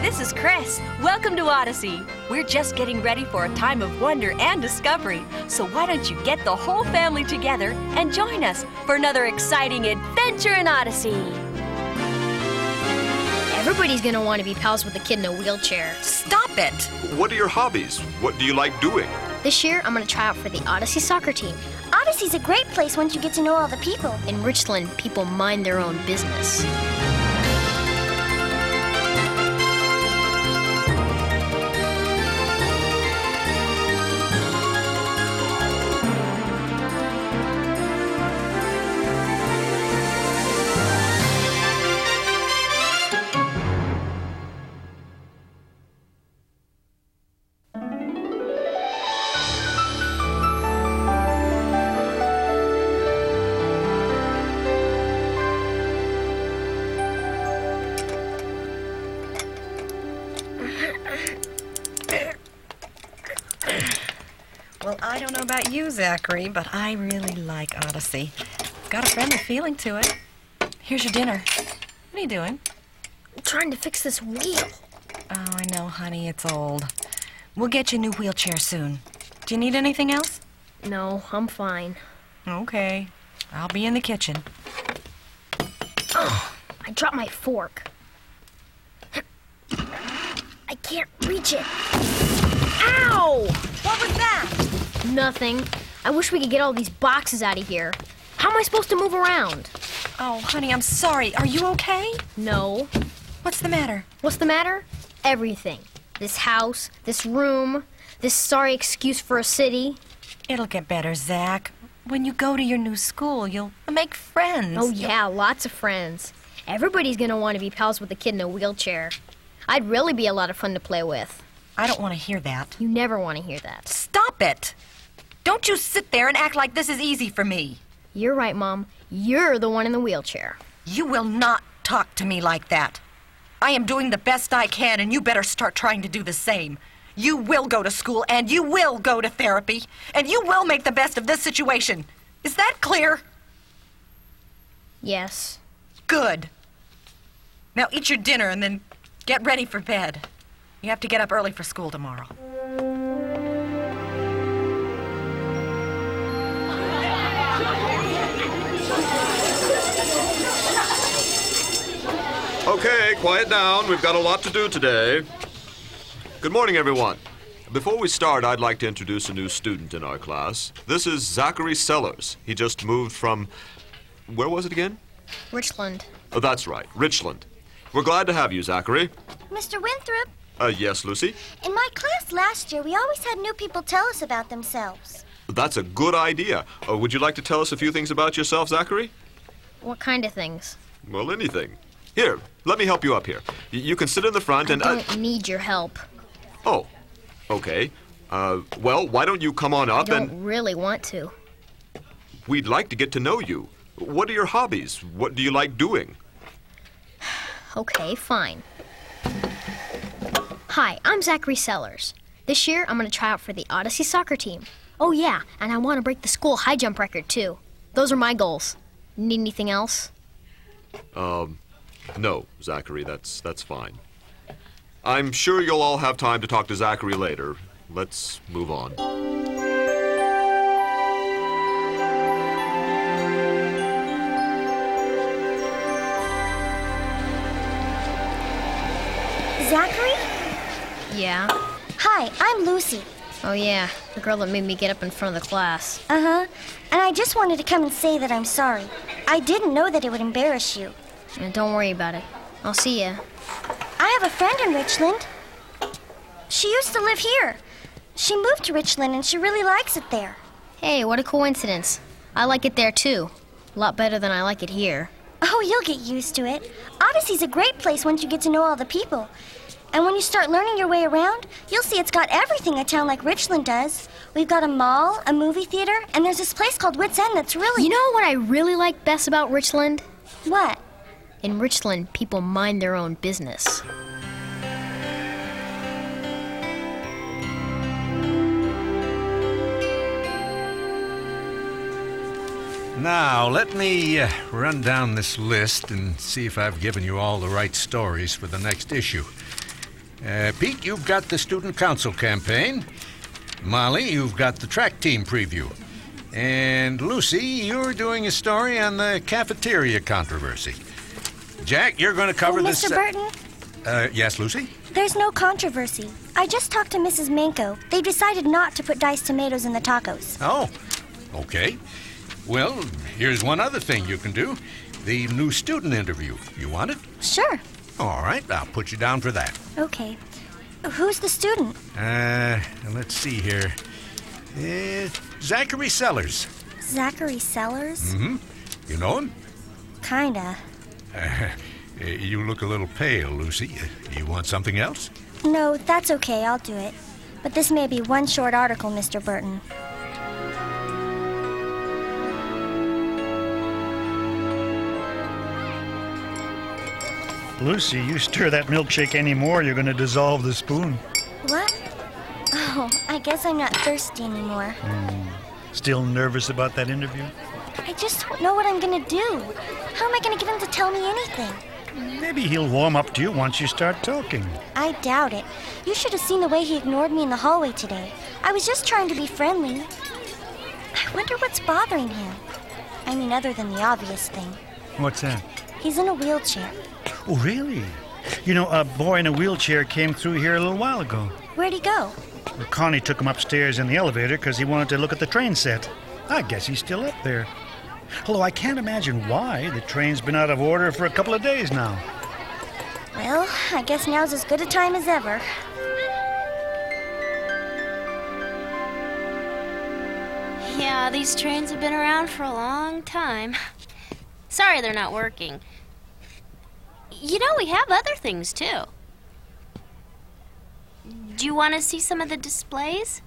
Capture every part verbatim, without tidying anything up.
this is Chris. Welcome to Odyssey. We're just getting ready for a time of wonder and discovery. So why don't you get the whole family together and join us for another exciting adventure in Odyssey. Everybody's gonna want to be pals with the kid in a wheelchair. Stop it! What are your hobbies? What do you like doing? This year, I'm gonna try out for the Odyssey soccer team. Odyssey's a great place once you get to know all the people. In Richland, people mind their own business. Well, I don't know about you, Zachary, but I really like Odyssey. It's got a friendly feeling to it. Here's your dinner. What are you doing? I'm trying to fix this wheel. Oh, I know, honey, it's old. We'll get you a new wheelchair soon. Do you need anything else? No, I'm fine. Okay. I'll be in the kitchen. Oh, I dropped my fork. I can't reach it. Ow! What was that? Nothing. I wish we could get all these boxes out of here. How am I supposed to move around? Oh, honey, I'm sorry. Are you okay? No. What's the matter? What's the matter? Everything. This house, this room, this sorry excuse for a city. It'll get better, Zach. When you go to your new school, you'll make friends. Oh, yeah, lots of friends. Everybody's gonna want to be pals with the kid in a wheelchair. I'd really be a lot of fun to play with. I don't want to hear that. You never want to hear that. Stop it! Don't you sit there and act like this is easy for me. You're right, Mom. You're the one in the wheelchair. You will not talk to me like that. I am doing the best I can, and you better start trying to do the same. You will go to school, and you will go to therapy, and you will make the best of this situation. Is that clear? Yes. Good. Now eat your dinner and then get ready for bed. You have to get up early for school tomorrow. Okay, quiet down. We've got a lot to do today. Good morning, everyone. Before we start, I'd like to introduce a new student in our class. This is Zachary Sellers. He just moved from... Where was it again? Richland. Oh, that's right, Richland. We're glad to have you, Zachary. Mister Winthrop, Uh, yes, Lucy? in my class last year, we always had new people tell us about themselves. That's a good idea. Uh, would you like to tell us a few things about yourself, Zachary? What kind of things? Well, anything. Here, let me help you up here. Y- you can sit in the front and... I don't need your help. Oh, okay. Uh, well, why don't you come on I up don't and... really want to. We'd like to get to know you. What are your hobbies? What do you like doing? Okay, fine. Hi, I'm Zachary Sellers. This year, I'm going to try out for the Odyssey soccer team. Oh, yeah, and I want to break the school high jump record, too. Those are my goals. Need anything else? Um, no, Zachary, that's, that's fine. I'm sure you'll all have time to talk to Zachary later. Let's move on. Zachary? Yeah? Hi, I'm Lucy. Oh, yeah, the girl that made me get up in front of the class. Uh-huh. And I just wanted to come and say that I'm sorry. I didn't know that it would embarrass you. And don't worry about it. I'll see ya. I have a friend in Richland. She used to live here. She moved to Richland and she really likes it there. Hey, what a coincidence. I like it there, too. A lot better than I like it here. Oh, you'll get used to it. Odyssey's a great place once you get to know all the people. And when you start learning your way around, you'll see it's got everything a town like Richland does. We've got a mall, a movie theater, and there's this place called Wits End that's really... You know what I really like best about Richland? What? In Richland, people mind their own business. Now, let me uh, run down this list and see if I've given you all the right stories for the next issue. Uh, Pete, you've got the student council campaign. Molly, you've got the track team preview. And Lucy, you're doing a story on the cafeteria controversy. Jack, you're going to cover oh, this... Mister Burton? Uh, yes, Lucy? There's no controversy. I just talked to Missus Manko. They've decided not to put diced tomatoes in the tacos. Oh, okay. Well, here's one other thing you can do. The new student interview. You want it? Sure. All right, I'll put you down for that. Okay. Who's the student? Uh, let's see here. Uh, Zachary Sellers. Zachary Sellers? Mm-hmm. You know him? Kinda. Uh, you look a little pale, Lucy. You want something else? No, that's okay. I'll do it. But this may be one short article, Mister Burton. Lucy, you stir that milkshake anymore, you're going to dissolve the spoon. What? Oh, I guess I'm not thirsty anymore. Mm. Still nervous about that interview? I just don't know what I'm going to do. How am I going to get him to tell me anything? Maybe he'll warm up to you once you start talking. I doubt it. You should have seen the way he ignored me in the hallway today. I was just trying to be friendly. I wonder what's bothering him. I mean, other than the obvious thing. What's that? He's in a wheelchair. Oh, really? You know, a boy in a wheelchair came through here a little while ago. Where'd he go? Well, Connie took him upstairs in the elevator because he wanted to look at the train set. I guess he's still up there. Although I can't imagine why. The train's been out of order for a couple of days now. Well, I guess now's as good a time as ever. Yeah, these trains have been around for a long time. Sorry they're not working. You know, we have other things, too. Do you want to see some of the displays?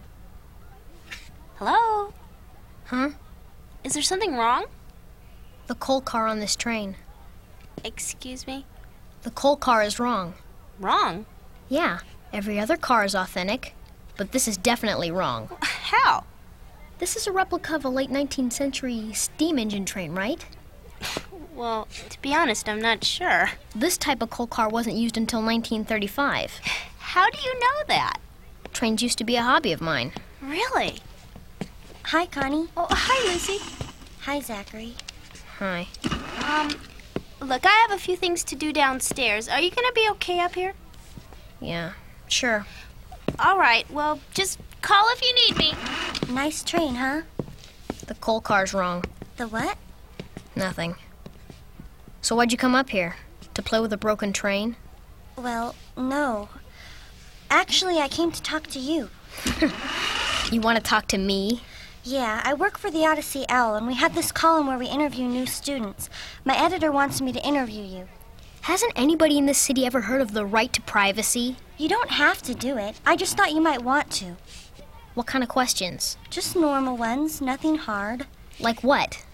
Hello? Huh? Is there something wrong? The coal car on this train. Excuse me? The coal car is wrong. Wrong? Yeah, every other car is authentic, but this is definitely wrong. How? This is a replica of a late nineteenth century steam engine train, right? Well, to be honest, I'm not sure. This type of coal car wasn't used until nineteen thirty-five. How do you know that? Trains used to be a hobby of mine. Really? Hi, Connie. Oh, hi, Lucy. Hi, Zachary. Hi. Um, look, I have a few things to do downstairs. Are you going to be okay up here? Yeah, sure. All right, well, just call if you need me. Nice train, huh? The coal car's wrong. The what? Nothing. So why'd you come up here? To play with a broken train? Well, no. Actually, I came to talk to you. You want to talk to me? Yeah, I work for the Odyssey Owl, and we have this column where we interview new students. My editor wants me to interview you. Hasn't anybody in this city ever heard of the right to privacy? You don't have to do it. I just thought you might want to. What kind of questions? Just normal ones, nothing hard. Like what?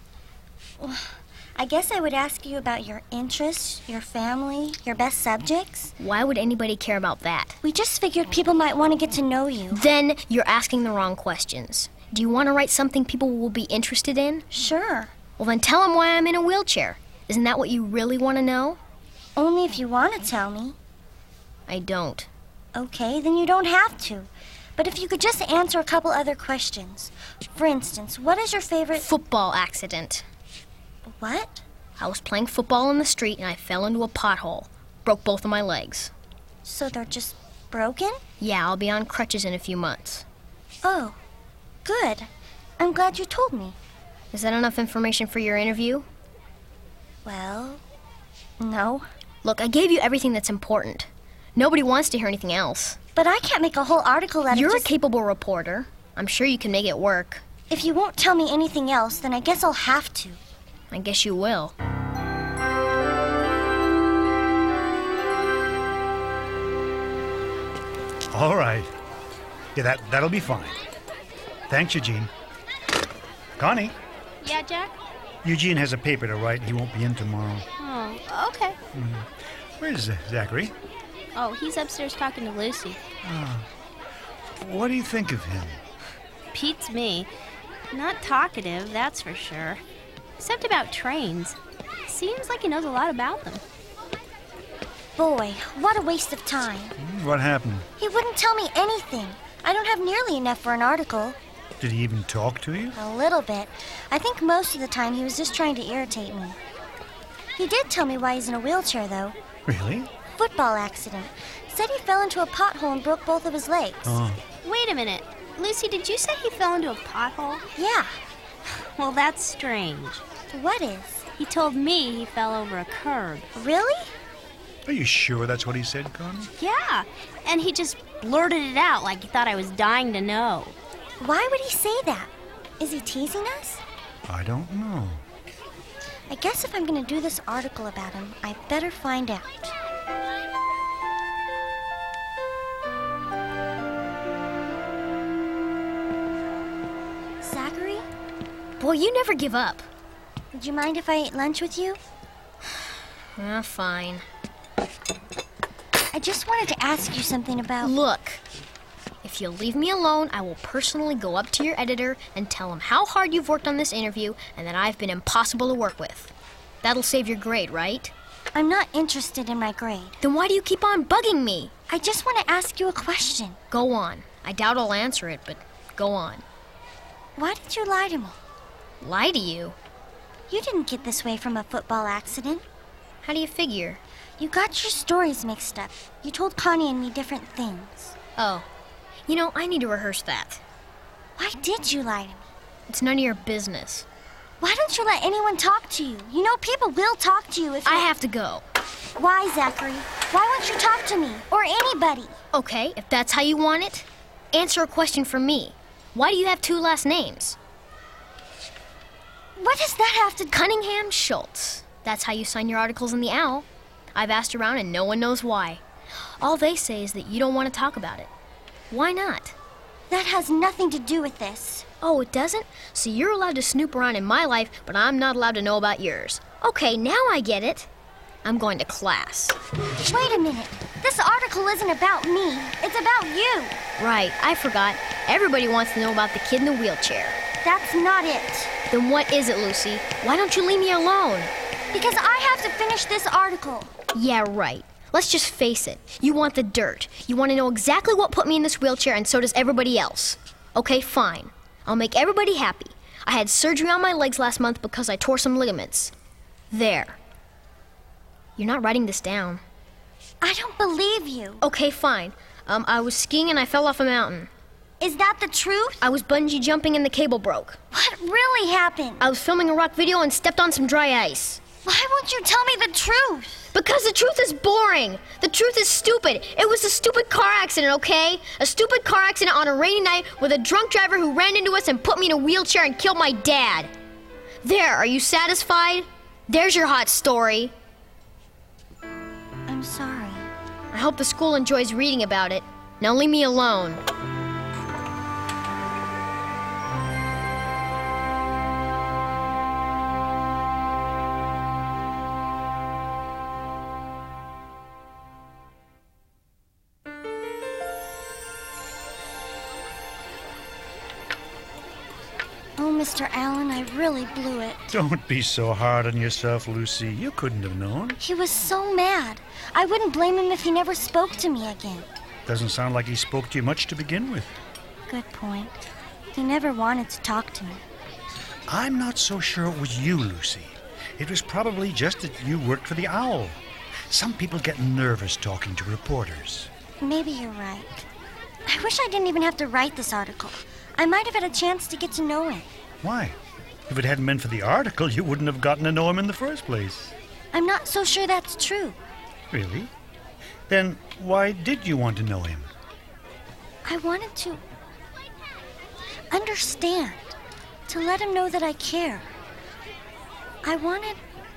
I guess I would ask you about your interests, your family, your best subjects. Why would anybody care about that? We just figured people might want to get to know you. Then you're asking the wrong questions. Do you want to write something people will be interested in? Sure. Well, then tell them why I'm in a wheelchair. Isn't that what you really want to know? Only if you want to tell me. I don't. Okay, then you don't have to. But if you could just answer a couple other questions. For instance, what is your favorite... Football accident. What? I was playing football in the street and I fell into a pothole. Broke both of my legs. So they're just broken? Yeah, I'll be on crutches in a few months. Oh, good. I'm glad you told me. Is that enough information for your interview? Well, no. Look, I gave you everything that's important. Nobody wants to hear anything else. But I can't make a whole article out of You're just... a capable reporter. I'm sure you can make it work. If you won't tell me anything else, then I guess I'll have to. I guess you will. All right. Yeah, that, that'll be fine. Thanks, Eugene. Connie, Yeah, Jack? Eugene has a paper to write. He won't be in tomorrow. Oh, okay. Where's uh, Zachary? Oh, he's upstairs talking to Lucy. What do you think of him? Pete's me. Not talkative, that's for sure. Except about trains. Seems like he knows a lot about them. boy, what a waste of time. What happened? He wouldn't tell me anything. I don't have nearly enough for an article. Did he even talk to you? A little bit. I think most of the time he was just trying to irritate me. He did tell me why he's in a wheelchair, though. Really? Football accident. Said he fell into a pothole and broke both of his legs. Oh. Wait a minute. Lucy, did you say he fell into a pothole? Yeah. Well, that's strange. What is? He told me he fell over a curb. Really? Are you sure that's what he said, Connie? Yeah, and he just blurted it out like he thought I was dying to know. Why would he say that? Is he teasing us? I don't know. I guess if I'm going to do this article about him, I better find out. Zachary? Boy, you never give up. Would you mind if I ate lunch with you? Ah, fine. I just wanted to ask you something about... Look, if you'll leave me alone, I will personally go up to your editor and tell him how hard you've worked on this interview and that I've been impossible to work with. That'll save your grade, right? I'm not interested in my grade. Then why do you keep on bugging me? I just want to ask you a question. Go on. I doubt I'll answer it, but go on. Why did you lie to me? Lie to you? You didn't get this way from a football accident. How do you figure? You got your stories mixed up. You told Connie and me different things. Oh. You know, I need to rehearse that. Why did you lie to me? It's none of your business. Why don't you let anyone talk to you? You know people will talk to you if you... I have to go. Why, Zachary? Why won't you talk to me? Or anybody? Okay, if that's how you want it, answer a question for me. Why do you have two last names? What does that have to... Cunningham Schultz. That's how you sign your articles in the Owl. I've asked around and no one knows why. All they say is that you don't want to talk about it. Why not? That has nothing to do with this. Oh, it doesn't? So you're allowed to snoop around in my life, but I'm not allowed to know about yours. Okay, now I get it. I'm going to class. Wait a minute. This article isn't about me. It's about you. Right, I forgot. Everybody wants to know about the kid in the wheelchair. That's not it. Then what is it, Lucy? Why don't you leave me alone? Because I have to finish this article. Yeah, right. Let's just face it. You want the dirt. You want to know exactly what put me in this wheelchair, and so does everybody else. Okay, fine. I'll make everybody happy. I had surgery on my legs last month because I tore some ligaments. There. You're not writing this down. I don't believe you. Okay, fine. Um, I was skiing and I fell off a mountain. Is that the truth? I was bungee jumping and the cable broke. What really happened? I was filming a rock video and stepped on some dry ice. Why won't you tell me the truth? Because the truth is boring. The truth is stupid. It was a stupid car accident, okay? A stupid car accident on a rainy night with a drunk driver who ran into us and put me in a wheelchair and killed my dad. There, are you satisfied? There's your hot story. I'm sorry. I hope the school enjoys reading about it. Now leave me alone. Oh, Mister Allen, I really blew it. Don't be so hard on yourself, Lucy. You couldn't have known. He was so mad. I wouldn't blame him if he never spoke to me again. Doesn't sound like he spoke to you much to begin with. Good point. He never wanted to talk to me. I'm not so sure it was you, Lucy. It was probably just that you worked for the Owl. Some people get nervous talking to reporters. Maybe you're right. I wish I didn't even have to write this article. I might have had a chance to get to know him. Why? If it hadn't been for the article, you wouldn't have gotten to know him in the first place. I'm not so sure that's true. Really? Then why did you want to know him? I wanted to understand, to let him know that I care. I wanted...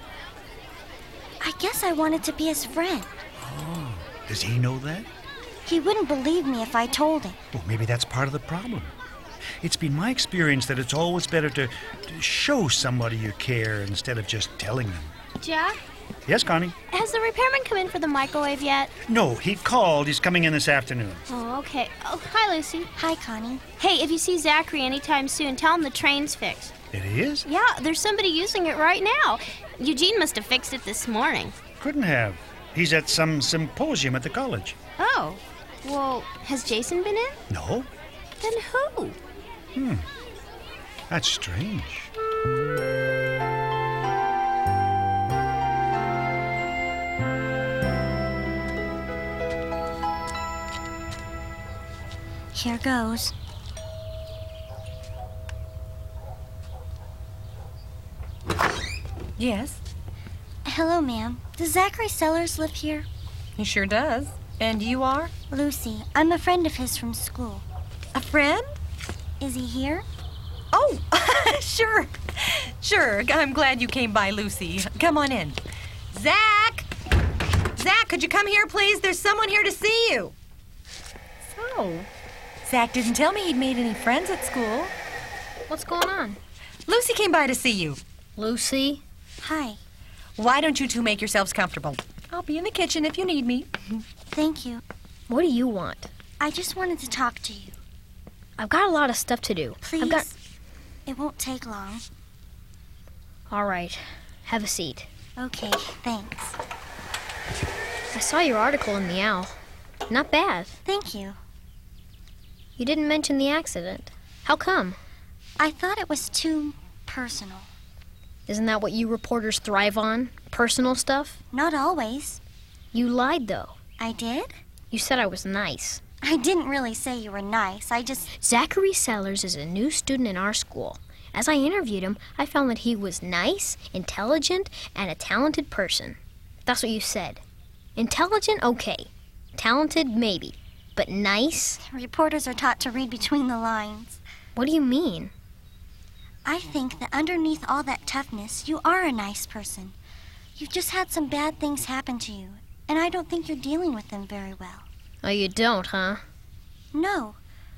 I guess I wanted to be his friend. Oh, does he know that? He wouldn't believe me if I told him. Well, maybe that's part of the problem. It's been my experience that it's always better to, to show somebody you care instead of just telling them. Jack? Yes, Connie? Has the repairman come in for the microwave yet? No, he called. He's coming in this afternoon. Oh, okay. Oh, hi, Lucy. Hi, Connie. Hey, if you see Zachary anytime soon, tell him the train's fixed. It is? Yeah, there's somebody using it right now. Eugene must have fixed it this morning. Couldn't have. He's at some symposium at the college. Oh, well, has Jason been in? No? Then who? Hmm. That's strange. Here goes. Yes, Hello, ma'am. Does Zachary Sellers live here? he sure does. And you are? Lucy. I'm a friend of his from school. A friend? Is he here? Oh, sure. Sure. I'm glad you came by, Lucy. Come on in. Zach! Zach, could you come here, please? There's someone here to see you. So, Zach didn't tell me he'd made any friends at school. What's going on? Lucy came by to see you. Lucy? Hi. Why don't you two make yourselves comfortable? I'll be in the kitchen if you need me. Thank you. What do you want? I just wanted to talk to you. I've got a lot of stuff to do. Please. I've got... It won't take long. All right. Have a seat. Okay, thanks. I saw your article in the Owl. Not bad. Thank you. You didn't mention the accident. How come? I thought it was too personal. Isn't that what you reporters thrive on? Personal stuff? Not always. You lied, though. I did? You said I was nice. I didn't really say you were nice. I just... Zachary Sellers is a new student in our school. As I interviewed him, I found that he was nice, intelligent, and a talented person. That's what you said. Intelligent, okay. Talented, maybe. But nice? Reporters are taught to read between the lines. What do you mean? I think that underneath all that toughness, you are a nice person. You've just had some bad things happen to you, and I don't think you're dealing with them very well. Oh, you don't, huh? No.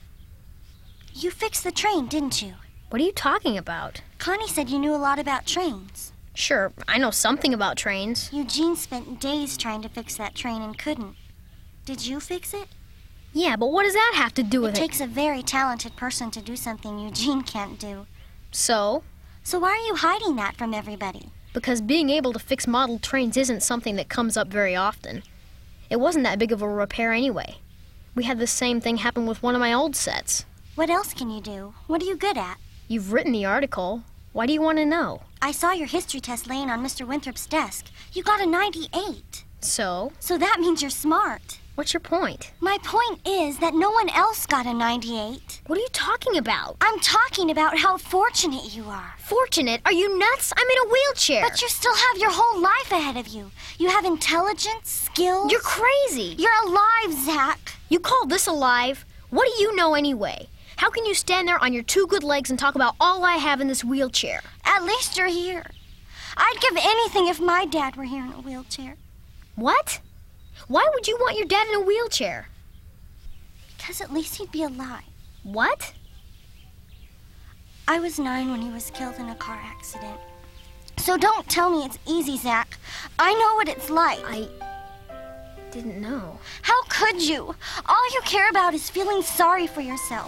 You fixed the train, didn't you? What are you talking about? Connie said you knew a lot about trains. Sure, I know something about trains. Eugene spent days trying to fix that train and couldn't. Did you fix it? Yeah, but what does that have to do with It it? takes a very talented person to do something Eugene can't do. So? So why are you hiding that from everybody? Because being able to fix model trains isn't something that comes up very often. It wasn't that big of a repair anyway. We had the same thing happen with one of my old sets. What else can you do? What are you good at? You've written the article. Why do you want to know? I saw your history test laying on Mister Winthrop's desk. You got a ninety-eight. So? So that means you're smart. What's your point? My point is that no one else got a ninety-eight. What are you talking about? I'm talking about how fortunate you are. Fortunate? Are you nuts? I'm in a wheelchair. But you still have your whole life ahead of you. You have intelligence, skills. You're crazy. You're alive, Zach. You call this alive? What do you know anyway? How can you stand there on your two good legs and talk about all I have in this wheelchair? At least you're here. I'd give anything if my dad were here in a wheelchair. What? Why would you want your dad in a wheelchair? Because at least he'd be alive. What? I was nine when he was killed in a car accident. So don't tell me it's easy, Zach. I know what it's like. I didn't know. How could you? All you care about is feeling sorry for yourself.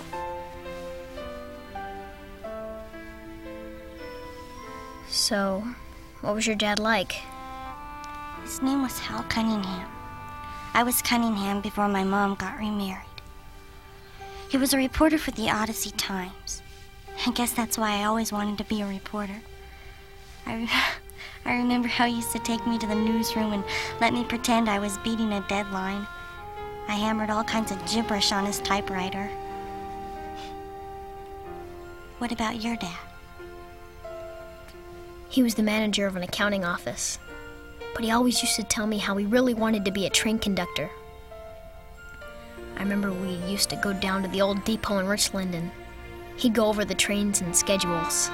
So, what was your dad like? His name was Hal Cunningham. I was Cunningham before my mom got remarried. He was a reporter for the Odyssey Times. I guess that's why I always wanted to be a reporter. I, re- I remember how he used to take me to the newsroom and let me pretend I was beating a deadline. I hammered all kinds of gibberish on his typewriter. What about your dad? He was the manager of an accounting office. But he always used to tell me how he really wanted to be a train conductor. I remember we used to go down to the old depot in Richland and he'd go over the trains and schedules.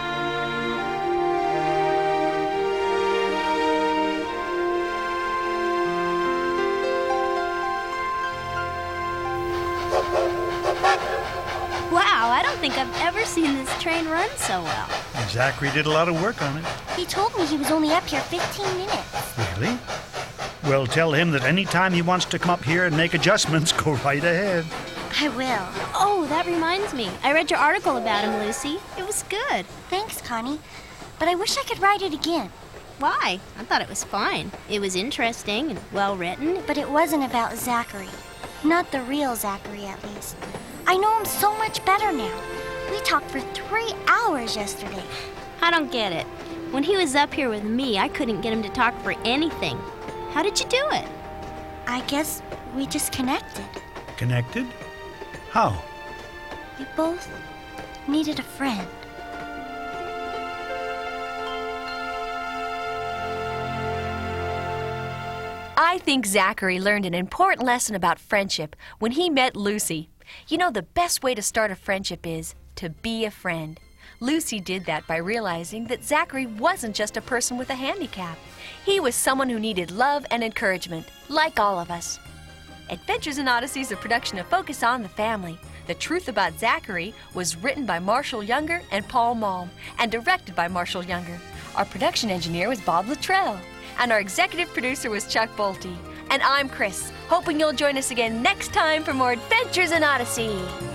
Wow, I don't think I've ever seen this train run so well. Zachary did a lot of work on it. He told me he was only up here fifteen minutes. Really? Well, tell him that any time he wants to come up here and make adjustments, go right ahead. I will. Oh, that reminds me. I read your article about him, Lucy. It was good. Thanks, Connie. But I wish I could write it again. Why? I thought it was fine. It was interesting and well written. But it wasn't about Zachary. Not the real Zachary, at least. I know him so much better now. We talked for three hours yesterday. I don't get it. When he was up here with me, I couldn't get him to talk for anything. How did you do it? I guess we just connected. Connected? How? We both needed a friend. I think Zachary learned an important lesson about friendship when he met Lucy. You know, the best way to start a friendship is to be a friend. Lucy did that by realizing that Zachary wasn't just a person with a handicap. He was someone who needed love and encouragement, like all of us. Adventures in Odyssey is a production of Focus on the Family. The Truth About Zachary was written by Marshall Younger and Paul Malm and directed by Marshall Younger. Our production engineer was Bob Luttrell. And our executive producer was Chuck Bolte. And I'm Chris, hoping you'll join us again next time for more Adventures in Odyssey.